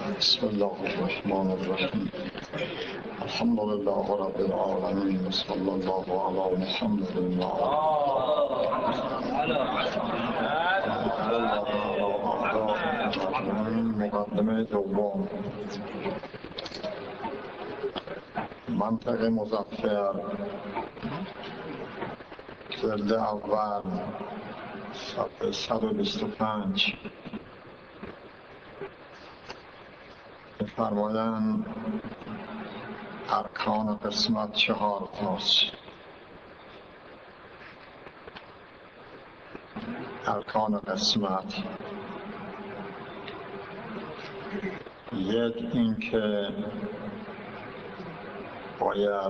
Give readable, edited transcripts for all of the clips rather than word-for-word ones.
بسم الله الرحمن الرحیم. الحمد لله رب العالمین و صلی الله علی محمد و مقدمه دوم. منطق مظفر، جلد اول، صفحه 125. فرمایند ارکان قسمت 4 تاست. ارکان قسمت: یک، اینکه باید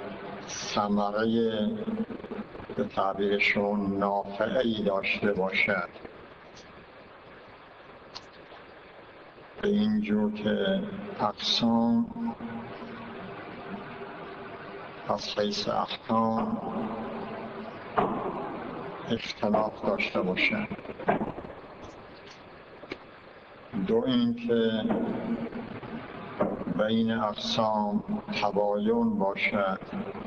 ثمره به تعبیرشون نافعه‌ای داشته باشد، به اینجور که اقسام از حیث احکام اختلاف داشته باشد. دو، اینکه بین اقسام تباین باشد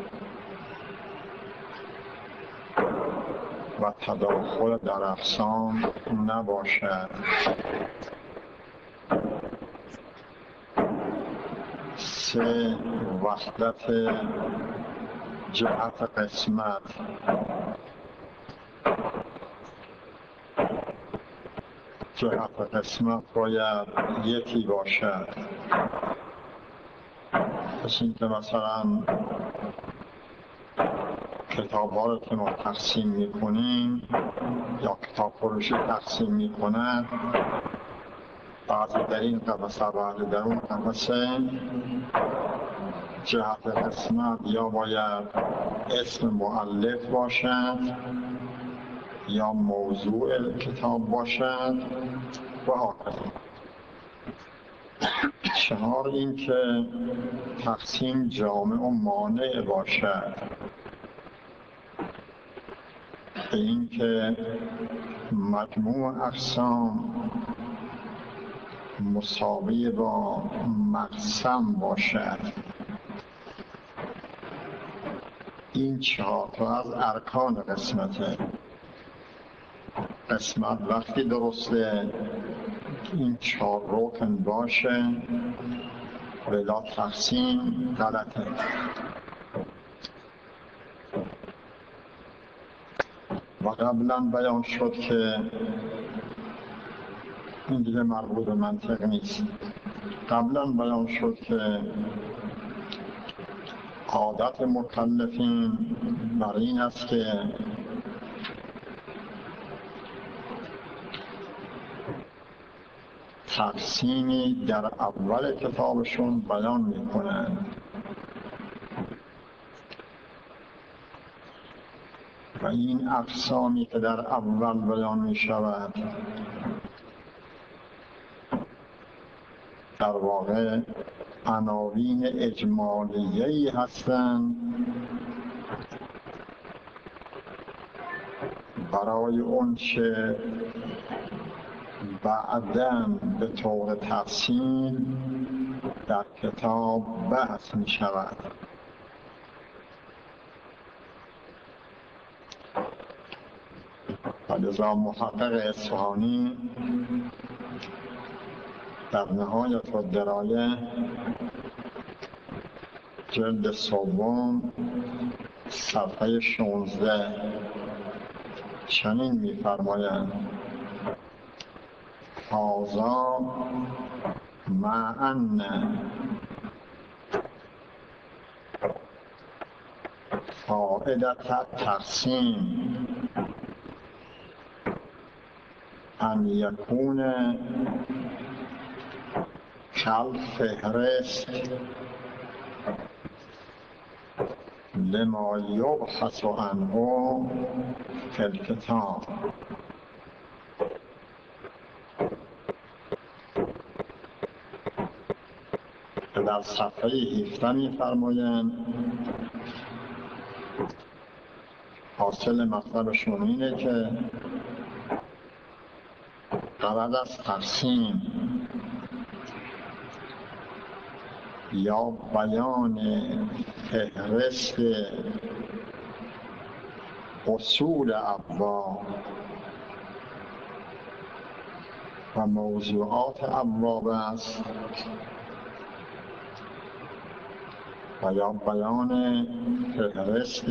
و تداخل در اقسام نباشد. سه، وحدت جهت قسمت. جهت قسمت باید یکی باشد. پس این که مثلا کتاب ها رو که ما تقسیم میکنیم یا کتاب فروشی تقسیم میکنن، بعضی در این قفسه بعضی در اون قفسه، جهت قسمت یا باید اسم مؤلف باشد یا موضوع کتاب باشد و هکذا. چهار، این که تقسیم جامع و مانع باشد، به این که مجموع اقسام مساوی با مقسم باشد. این چهار تا از ارکان قسمته. قسمت وقتی درسته این چهار رکن باشه، ولی تقسیم غلطه. و قبلا بیان شد که این دیگه مربوط به منطق نیست. قبلا بیان شد که عادت مکلفین بر این است که تقسیمی در اول کتابشون بیان میکنند و این اقسامی که در اول بیان میشود در واقع عناوین اجمالیه‌ای هستند برای اون چه بعداً به طور تفصیل در کتاب بحث می شود. و لذا محقق اصفهانی در نهایت الدرایه جلد سوم صفحه 16 چنین می فرمایند: هذا مع ان فائدة التقسیم ان یکون کالفهرست لما یبحث عنه فی الکتاب. در صفحه 17 می‌فرمایند حاصل مطلبشون اینه که غرض از تقسیم یا بیان فهرست اصول ابواب و موضوعات ابواب است و یا بیان فهرست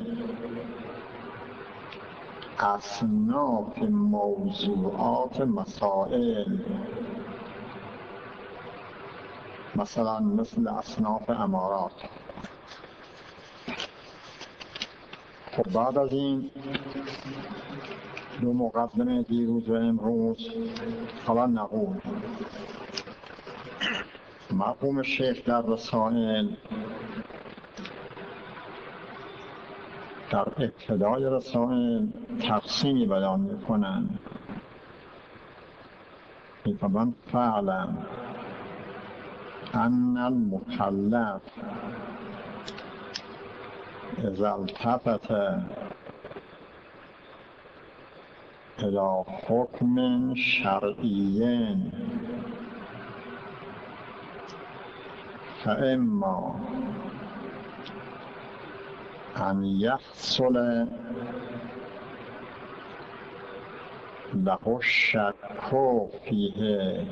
اصناف موضوعات مسائل، مثلا مثل اصناف امارات. خب بعد از این دو مقدمه دیروز و امروز، حالا نقول مفهوم شیخ در رسائل در ابتدای رسائل تقسیمی بیان میکنند. میفرمایند فعلم ان المکلف اذا التفت الى حکم شرعی فاما ان یحصل له الشک فیه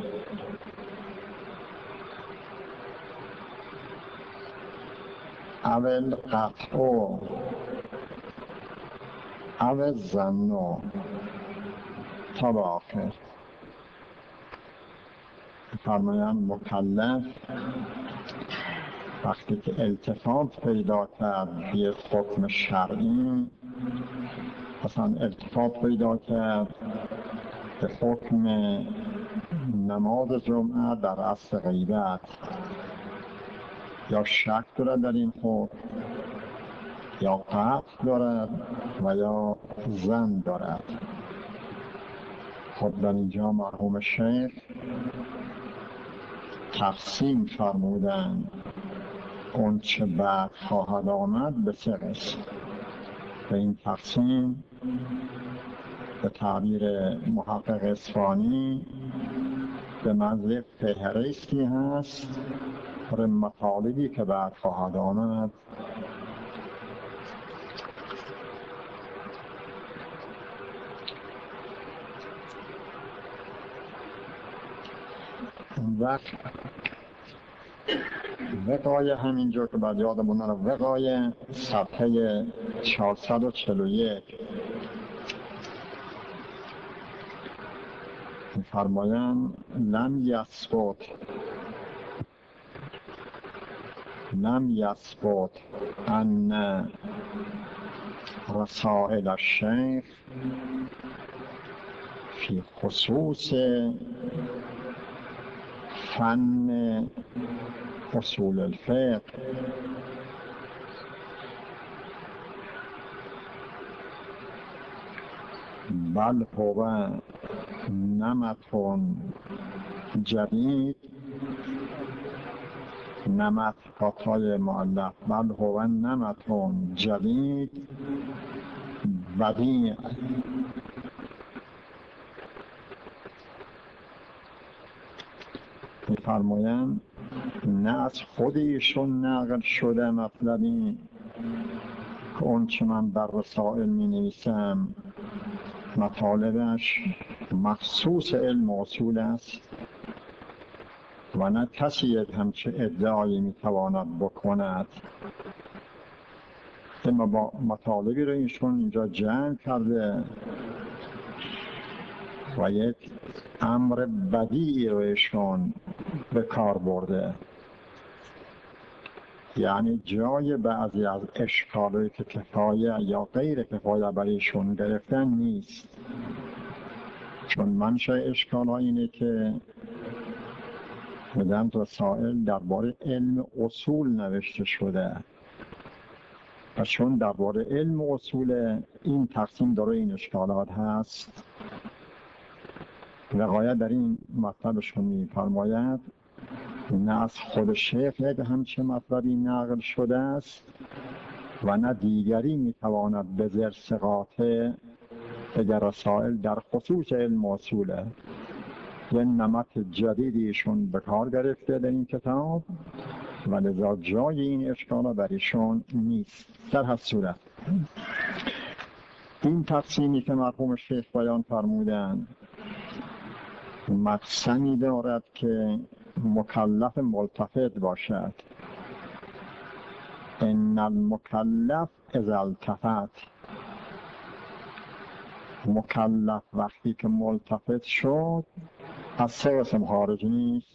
او القطع او الظن تا به آخر. فرمایند مکلف وقتی که التفات پیدا کرد به حکم شرعی، مثلا التفات پیدا کرد به حکم نماز جمعه در عصر غیبت، یا شک دارد در این حکم، یا قطع دارد و یا ظن دارد. خب در اینجا مرحوم شیخ تقسیم فرمودند اون چه بعد خواهد آمد به سه قسم. به این تقسیم به تعبیر محقق اصفهانی به منزله فهرستی هست برای مطالبی که بعد خواهد آمد. وقایه همینجا که بعد یادمون نره، وقایه صفحه 441 فرمایند لم یثبت ان رسائل الشیخ فی خصوص فن اصول الفقه بل هو نمط جدید، نمط فتای مؤلف، بل هو نمط جدید بدیع می‌فرمایند نه از خود ایشون نقل شده مطلبی که اون چه من در رسائل می نویسم مطالبش مخصوص علم و اصول است و نه کسی همچه ادعایی می تواند بکند. اما با مطالبی رو ایشون اینجا جمع کرده و یک امر بدیعی رو ایشون به کار برده، یعنی جای بعضی از اشکالی که کفایه یا غیر کفایه برایشون گرفتن نیست. چون منشأ اشکال ها اینه که میگن رسائل درباره علم اصول نوشته شده و چون درباره علم اصول این تقسیم داره این اشکالات هست. وقایت در این مطلبشون می‌فرماید نه از خود شیخ همچه مطلبی نقل شده است و نه دیگری میتواند به زرس قاطع اگر رسائل در خصوص علم اصوله، یه نمط جدیدیشون به کار گرفته در این کتاب و لذا جای این اشکال بر ایشون نیست. در هر صورت این تقسیمی که مرحوم شیخ بیان فرمودند مقسمی دارد که مکلف ملتفت باشد. ان المکلف اذا التفت، مکلف وقتی که ملتفت شد از سه قسم خارج نیست: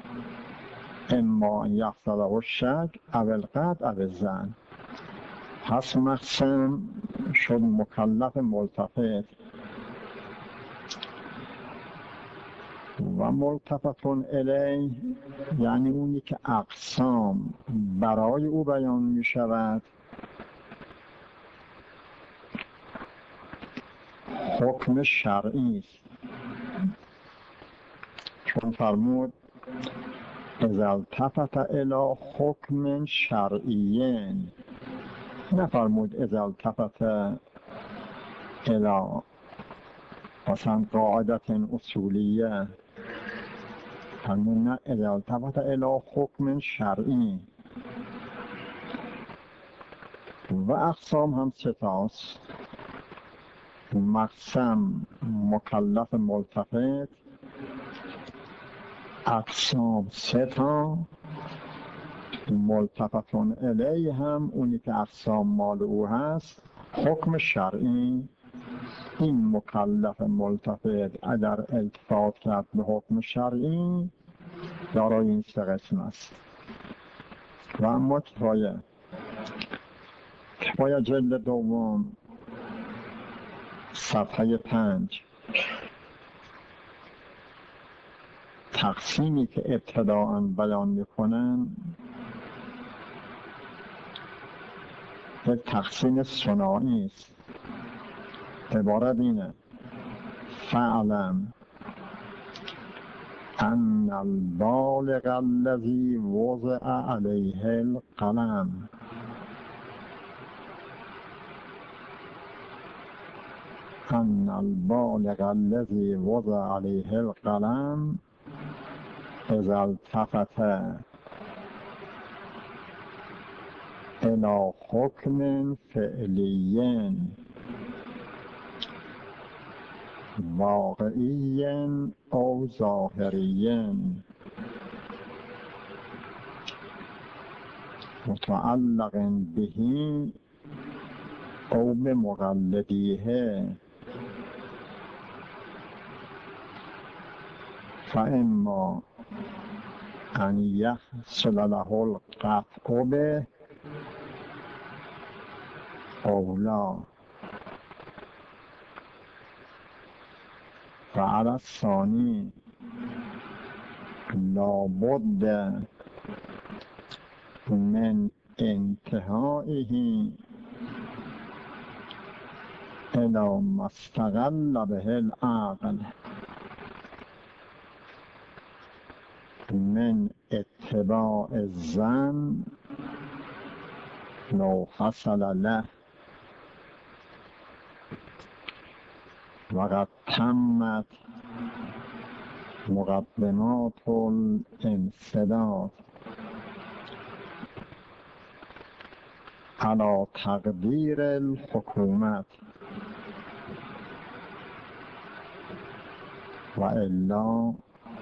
اما یحصل الشک او القطع او الظن. پس مقسم شد مکلف ملتفت و ملتفتون الیه یعنی اونی که اقسام برای او بیان می شود حکم شرعی است. چون فرمود اذا التفت الی حکم شرعی، نفرمود اذا التفت الی مثلا قاعدت اصولیه، فرمود نه، اذا التفت الی حکم شرعی. و اقسام هم سه تاست: مقسم مکلف ملتفت، اقسام سه تا، ملتفتون الیه هم اونی که اقسام مال او هست حکم شرعی. این مکلف ملتفت اگر التفات کرد به حکم شرعی دارای این سه قسم است. و اما کفایه جلد دوم صفحه 5 تقسیمی که ابتداءً بیان میکنن یک تقسیم ثنایی است. عبارت اینه: فعلم ان البالغ الذی وضع علیه القلم، ان البالغ الذی وضع علیه القلم اذا التفت الى حکم فعلی واقعی او ظاهری متعلق به او بمقلدیه فاما ان یحصل له القطع به او لا. فعلى الثانی لابد من انتهائه الى ما استقل به العقل من اتباع الظن لو حصل له وقد تمت مقدمات الانسداد على تقدیر الحکومت و الا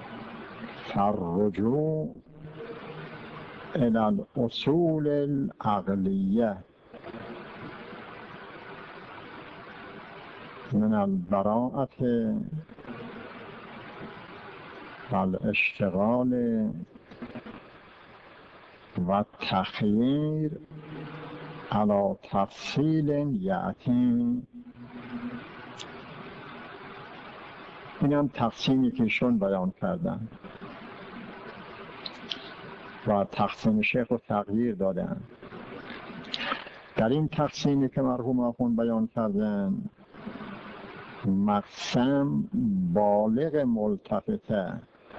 فالرجوع الى الاصول العقلیه من البراءة والاشتغال والتخییر على تفصیل یأتی. این هم تقسیمی که ایشون بیان کردن و تقسیم شیخ رو تغییر دادن. در این تقسیمی که مرحوم آخوند بیان کردن مقسم بالغ ملتفته،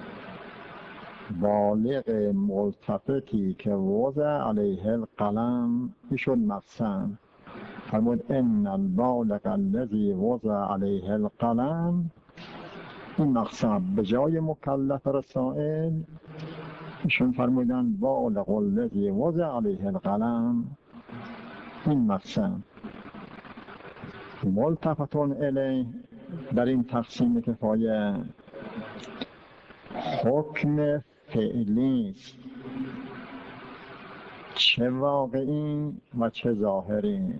بالغ ملتفتی که وضع علیه القلم ایشون مقسم. فرمود ان البالغ الذی وضع علیه القلم این مقسم به جای مکلف رسائل ایشون فرمودن بالغ الذی وضع علیه القلم، این مقسم ملتفتون الیه در این تقسیم کفایه حکم فعلی است، چه واقعی و چه ظاهری.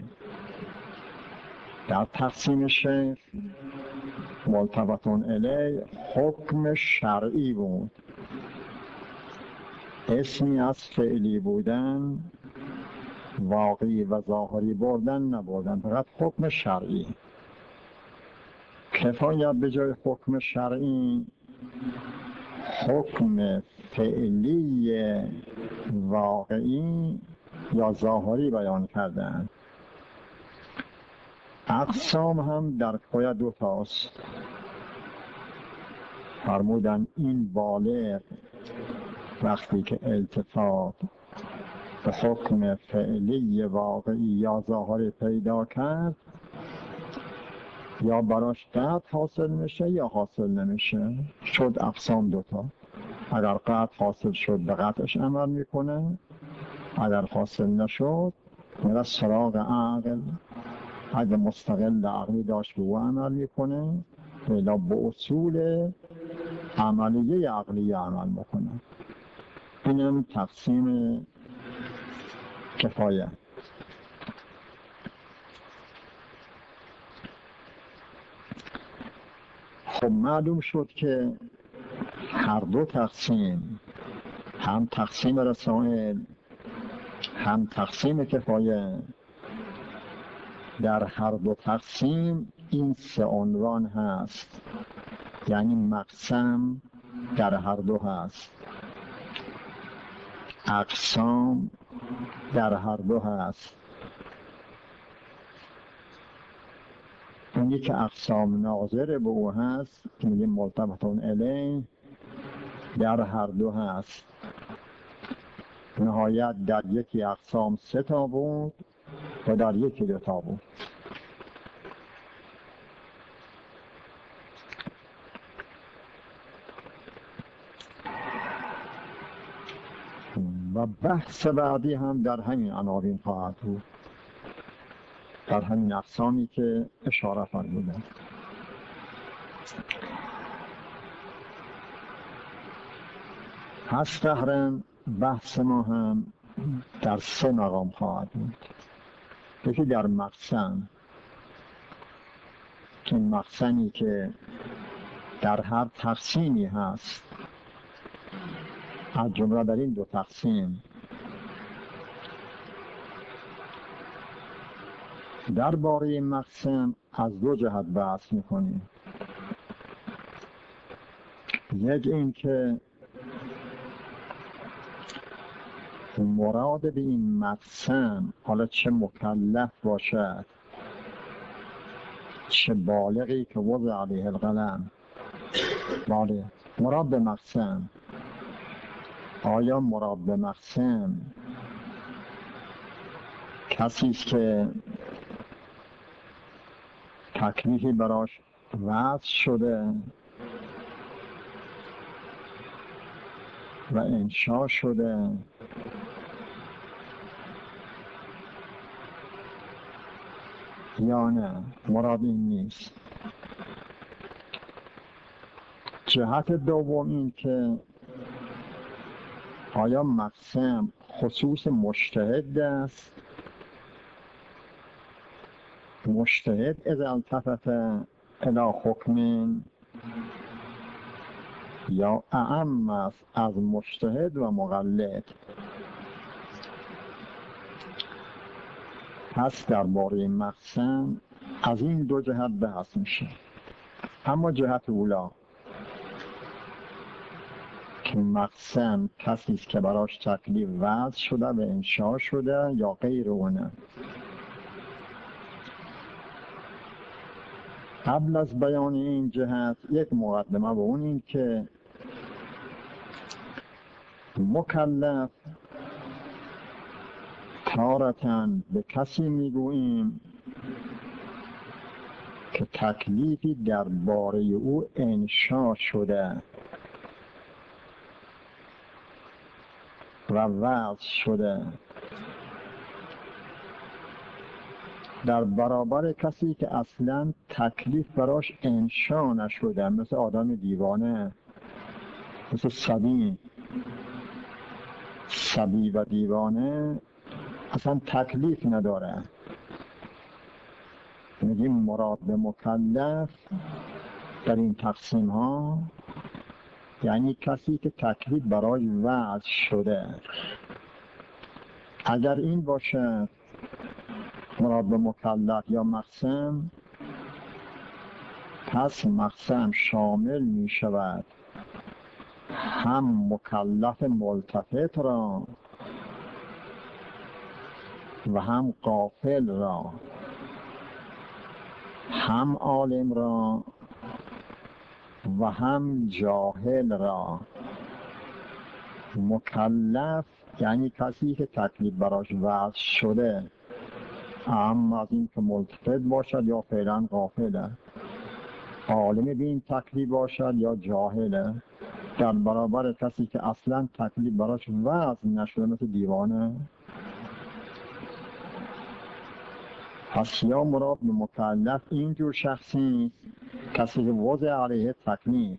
در تقسیم شیخ ملتفتون الیه حکم شرعی بود، اسمی از فعلی بودن، واقعی و ظاهری بردن نبردن، فقط حکم شرعی. کفایت به جای حکم شرعی حکم فعلی واقعی یا ظاهری بیان کردن. اقسام هم در کفایت دو تاست. فرمودن این بالغ وقتی که التفات به حکم فعلی واقعی یا ظاهری پیدا کرد، یا براش قطع حاصل میشه یا حاصل نمیشه. شد اقسام دوتا. اگر قطع حاصل شد به قطعش عمل میکنه، اگر حاصل نشد میره سراغ عقل، اگر مستقل عقلی داشت به او عمل میکنه، ولی به اصول عملیه عقلی عمل میکنه. اینم تقسیم کفایه. خب معلوم شد که هر دو تقسیم، هم تقسیم رسائل هم تقسیم کفایه، در هر دو تقسیم این سه عنوان هست، یعنی مقسم در هر دو هست، اقسام در هر دو هست. اونی که اقسام ناظر به او هست که میگیم ملتفتون الیه در هر دو هست. نهایت در یکی اقسام 3 تا بود و در یکی 2 تا بود. و بحث بعدی هم در همین عناوین خواهد بود، در همین اقسامی که اشاره فرمودم. پس قهرن بحث ما هم در 3 مقام خواهد بود. یکی در مقسم، که مقسمی که در هر تقسیمی هست، از جمله در این 2 تقسیم. درباره مقسم از 2 جهت بحث میکنیم. یک این که مراد به این مقسم، حالا چه مکلف باشد چه بالغی که وضع علیه القلم، بالغ، مراد به مقسم، آیا مراد به مقسم کسی است که تکلیفی براش وضع شده و انشا شده، یا نه مراد این نیست. جهت دوم این که آیا مقسم خصوص مجتهد است، مجتهد اذا التفت الی حکم، یا اعم است از مجتهد و مقلد. پس درباره مقسم از این 2 جهت بحث میشه. اما جهت اولا که مقسم کسی است که براش تکلیف وضع شده و انشا شده یا غیر اونه. قبل از بیان این جهت یک مقدمه و اون این که مکلف تارتاً به کسی میگوییم که تکلیفی درباره او انشا شده و وضع شده در برابر کسی که اصلا تکلیف براش انشا نشده، مثل آدم دیوانه، مثل صبی و دیوانه اصلا تکلیف نداره. میگیم مراد به مکلف در این تقسیم ها یعنی کسی که تکلیف برای وضع شده. اگر این باشه مراد به مکلف یا مقسم، پس مقسم شامل می شود هم مکلف ملتفت را و هم غافل را، هم عالم را و هم جاهل را. مکلف یعنی کسی که تکلیف براش وضع شده، اما از این که ملتفت باشد یا فعلا غافله، عالم به این تکلیف باشد یا جاهله، در برابر کسی که اصلا تکلیف براش وضع نشده، مثل دیوانه. پس یا مراد به مکلف اینجور شخصی کسی که وضع علیه تکلیف.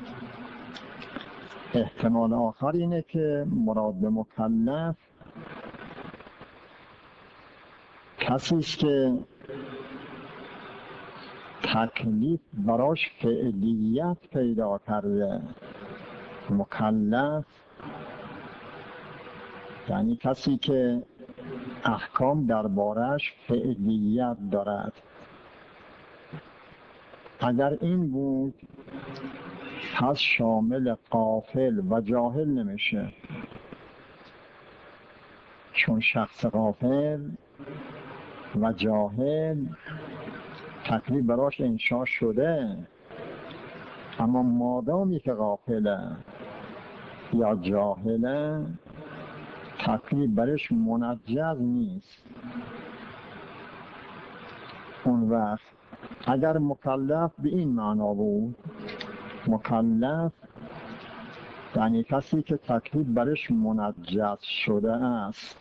احتمال آخر اینه که مراد به مکلف کسی است که تکلیف براش فعلیت پیدا کرده. مکلف یعنی کسی که احکام دربارش فعلیت دارد. اگر این بود پس شامل غافل و جاهل نمیشه، چون شخص غافل و جاهل تکلیف براش انشا شده، اما مادامی که غافله یا جاهله تکلیف برش منجز نیست. اون وقت اگر مکلف به این معنا بود، مکلف یعنی کسی که تکلیف برش منجز شده است،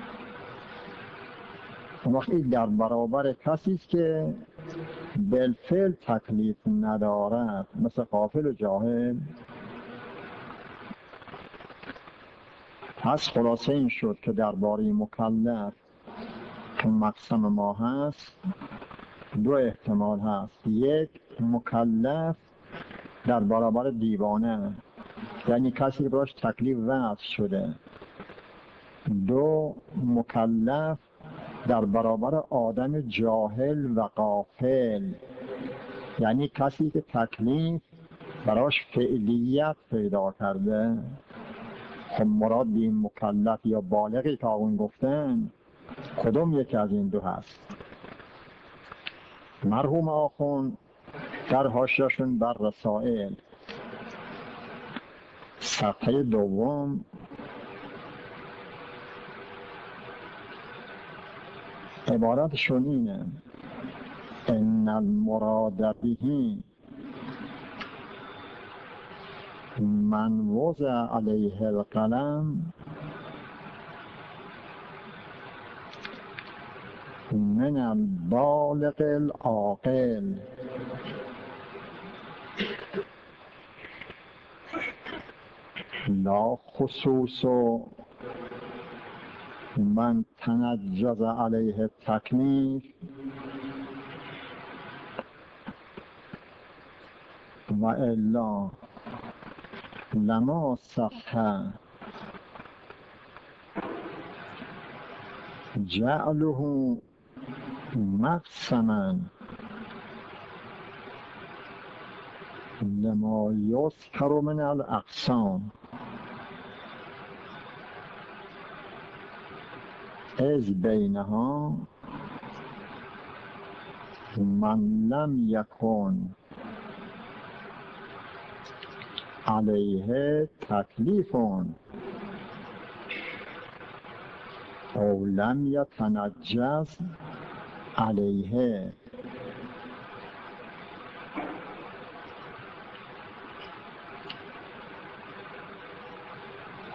اون وقت این در برابر کسی است که بالفعل تکلیف ندارد، مثل غافل و جاهل. پس خلاصه این شد که درباره مکلف که مقسم ما هست دو احتمال هست. یک، مکلف در برابر دیوانه یعنی کسی که براش تکلیف وضع شده. دو، مکلف در برابر آدم جاهل و غافل یعنی کسی که تکلیف براش فعلیت پیدا کرده. خب مراد به این مکلف یا بالغی که آقون گفتن کدوم یکی از این دو هست؟ مرحوم آخون در حاشیه‌شون بر رسائل صفحه دوم عبارتشون اینه: ان المراد به من وضع علیه القلم من البالغ العاقل لا خصوص من تنجز علیه التکلیف و الا لما صح جعله مقسما لما یذکر من الاقسام از بینها من لم یکن علیه تکلیف او لم یتنجز علیه.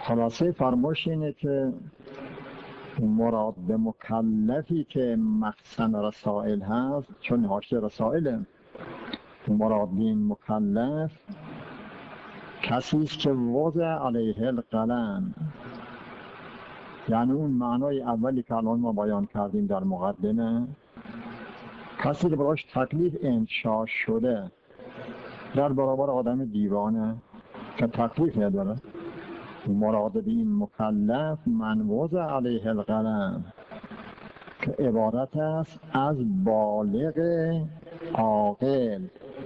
خلاصه فرمایش اینه که مراد به مکلفی که مخزن رسائل هست، چون حاشیه رسائله، مراد به این مکلف کسی است که وضع علیه القلم، یعنی اون معنای اولی که الان ما بیان کردیم در مقدمه، کسی که براش تکلیف انشاء شده در برابر آدم دیوانه که تکلیف نداره. مراد به این مکلف من وضع علیه القلم که عبارت است از بالغ عاقل.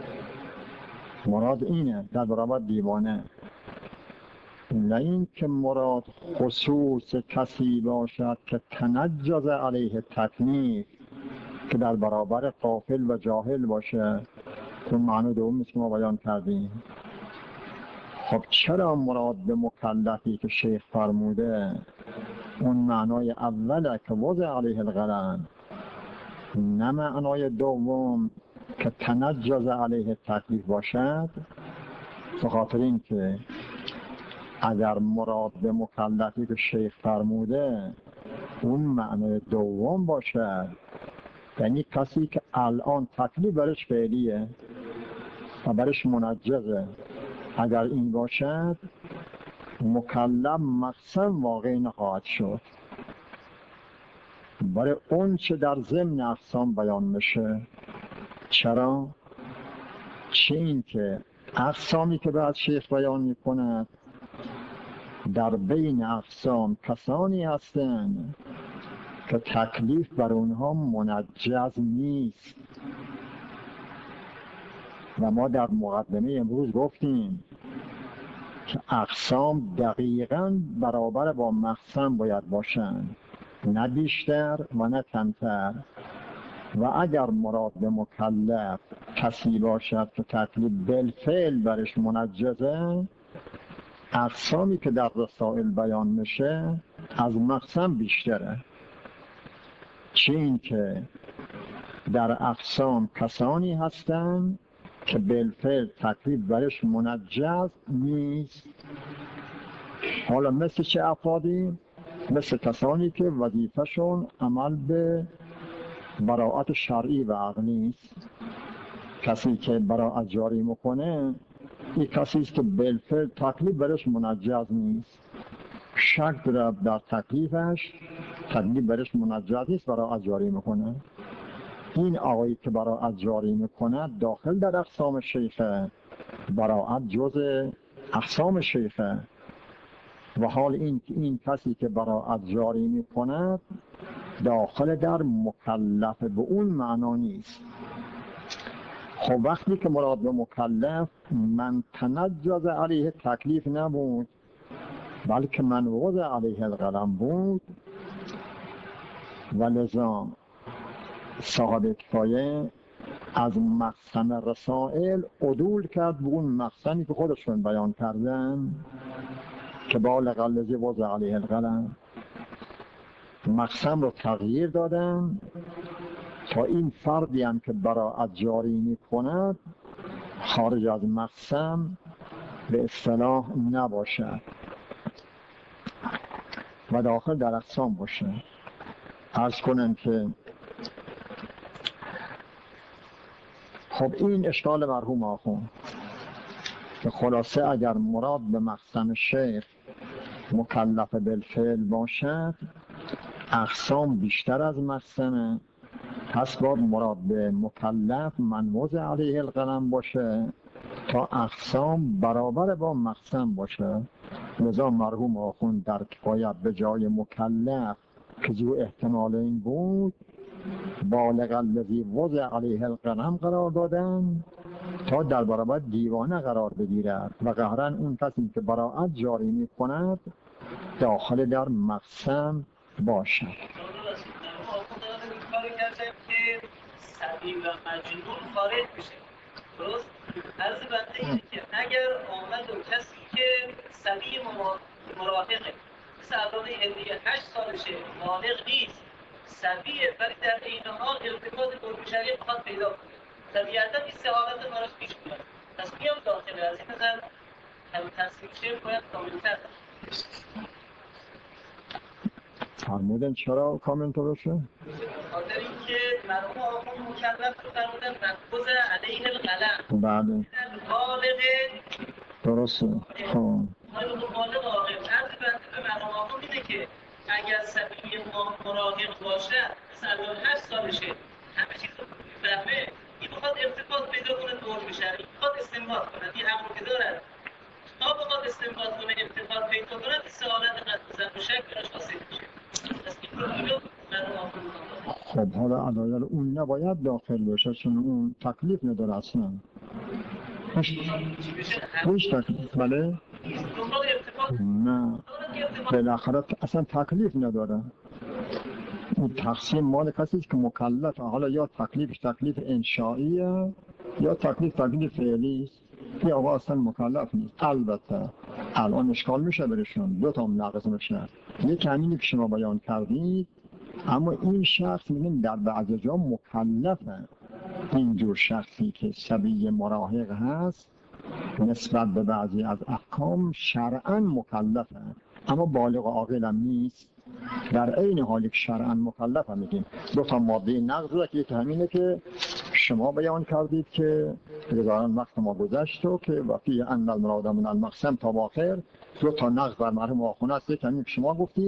مراد اینه در برابر دیوانه، نه این که مراد خصوص کسی باشد که تنجز علیه تکلیف، که در برابر غافل و جاهل باشه. اون معنی دومی که ما بیان کردیم. خب چرا مراد به مکلفی که شیخ فرموده اون معنای اوله که وضع علیه القلم، نه معنای دوم که تنجز علیه تکلیف باشد؟ به خاطر این که اگر مراد به مکلفی که شیخ فرموده اون معنای دوم باشد، یعنی کسی که الان تکلیف برش فعلیه و برش منجزه، اگر این باشد مکلف مقسم واقع نخواهد شد. برای اون چه در ضمن اقسام بیان میشه. چرا؟ چه این که اقسامی که بعد شیخ بیان میکند در بین اقسام کسانی هستند که تکلیف بر اونها منجز نیست و ما در مقدمه امروز گفتیم که اقسام دقیقاً برابر با مقسم باید باشند، نه بیشتر و نه کمتر. و اگر مراد به مکلف کسی باشد که تکلیف بالفعل برش منجزه، اقسامی که در رسائل بیان میشه از مقسم بیشتره. چه این که در اقسام کسانی هستند که بالفعل تکلیف برش منجز نیست. حالا مثل چه افرادی؟ مثل کسانی که وظیفه‌شون عمل به براءت شرعی و عقلی است. کسی که براءت جاری میکنه این کسی است که بالفعل تکلیف برش منجز نیست، شک داره در تکلیفش، تکلیف برش منجز نیست، براءت جاری میکنه. این آقایی که براءت جاری میکنه داخل در اقسام شیخه، براءت جز اقسام شیخه. و حال این کسی که براءت جاری میکند داخل در مکلف به اون معنا نیست. خب وقتی که مراد به مکلف من تنجز علیه تکلیف نبود، بلکه من وضع علیه القلم بود، و لذا صاحب کفایه از مقسم رسائل عدول کرد به اون مقسمی که خودشون بیان کردن که بالغ الذی وضع علیه القلم. مقسم رو تغییر دادن تا این فردی هم که براءت جاری می کند خارج از مقسم به اصطلاح نباشد و داخل در اقسام باشه. عرض کنم که خب این اشکال مرحوم آخوند که خلاصه اگر مراد به مقسم شیخ مکلف بالفعل باشد، اقسام بیشتر از مقسمه، پس باید مراد به مکلف من وضع علیه القلم باشه تا اقسام برابر با مقسم باشه. لذا مرحوم آخوند در کفایت به جای مکلف که ذو احتمال این بود بالغ الذی وضع علیه القلم قرار دادن تا در برابر دیوانه قرار بگیرد و قهرن اون کسی که براءت جاری می کند داخل در مقسم باشد. سبی و مجنون خارج میشه. درست؟ عرض بنده اینه که اگر آمد و کسی که سبی مراهقه مثل افراد هندیه 8 سالشه بالغ نیست، سبیه ولی در این حال ارتکاز قرب شریع بخواد پیدا کنه، طبیعتا این سه حالت براش پیش میاد. پس میام داخل از این نظر هم تصمیم شیر باید کاملتر فرمودن چرا کامل درسته؟ خاطر اینکه مرحوم آقا مکلف رو فرمودن منقض علیه القلم. بله بالغ درسته. خب بالغ عاقل. عرض بنده به مرحوم آقا میده که اگر صبی مراهق باشه، مثلا 8 سالشه، همه چیز رو میفهمه، این بخواد ارتباط پیدا کنه دور بشه، این بخواد استنباط کنه، این امر که دارد تا بخواد استنباط کنه، ارتباط پیدا کنه، این سعادت قد و شک براش حاصل میشه. پس این رو میگه مرحوم آقا میکنه. خب حالا علایل اون نباید داخل بشه چون اون تکلیف نداره اصلا. هیچ تکلیف بله؟ دنبال ارتباط نه بالاخره اصلا تکلیف نداره. این تقسیم مال کسی است که مکلفه. حالا یا تکلیفش تکلیف انشائیه یا تکلیف فعلی است. این آقا اصلا مکلف نیست. البته الان اشکال میشه برشون دو تا نقض میشه. یک همینی که شما بیان کردید، اما این شخص میگن در بعضی جا مکلفه. اینجور شخصی که صبی مراهق هست نسبت به بعضی از احکام شرعاً مکلفه، اما بالغ و عاقل هم نیست. در عین حالی که شرعاً مکلفه میگیم. دو تا ماده نقض که همینه که شما بیان کردید که بگذارن وقت ما گذشت و که وفی ان المراد من المقسم تا آخر دو تا نقض بر مرحوم آخوند است. یک همین که شما گفتید